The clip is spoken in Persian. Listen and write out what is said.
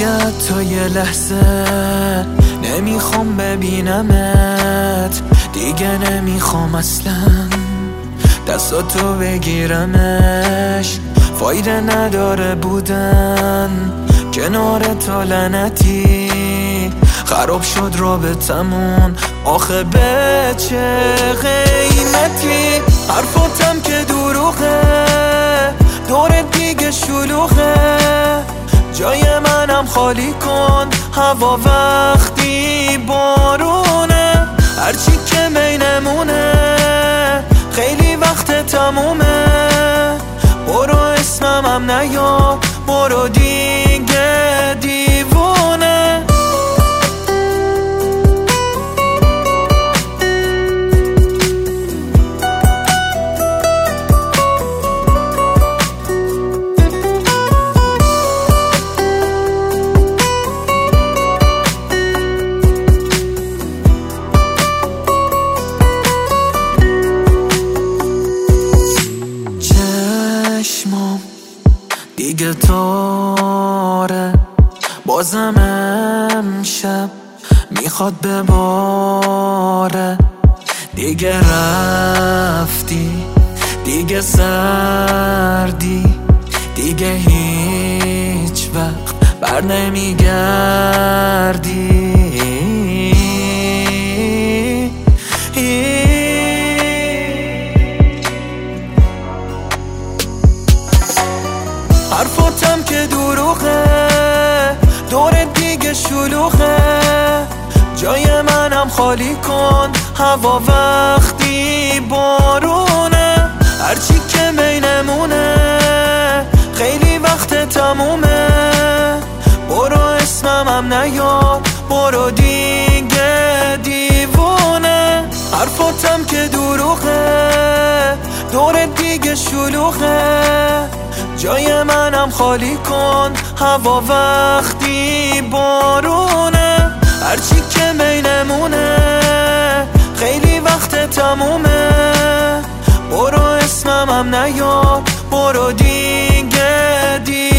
دیگه تا یه لحظه نمیخوام ببینمت، دیگه نمیخوام اصلا دستاتو بگیرمش. فایده نداره بودن کنار تو لعنتی، خراب شد رابطمون آخه به چه قیمتی. حرفاتم که دروغه، دور دیگه شلوغه، جای منم خالی کن هوا وقتی بارونه. هرچی که بینمونه خیلی وقت تمومه، برو اسمم نیا، برو دیگه دیوونه. دیگه تاره بازم امشب میخواد بباره، دیگه رفتی، دیگه سردی، دیگه هیچ وقت بر نمیگردی. حرفاتم که دروغه، دور دیگه شلوغه، جای منم خالی کن هوا وقتی بارونه. هرچی که بینمونه خیلی وقت تمومه، برو اسمم نیا، برو دیگه دیوونه. حرفاتم که دروغه، دور دیگه شلوغه، جای منم خالی کن هوا وقتی بارونه. هرچی که بینمونه خیلی وقت تمومه، برو اسمم نیا، برو دیگه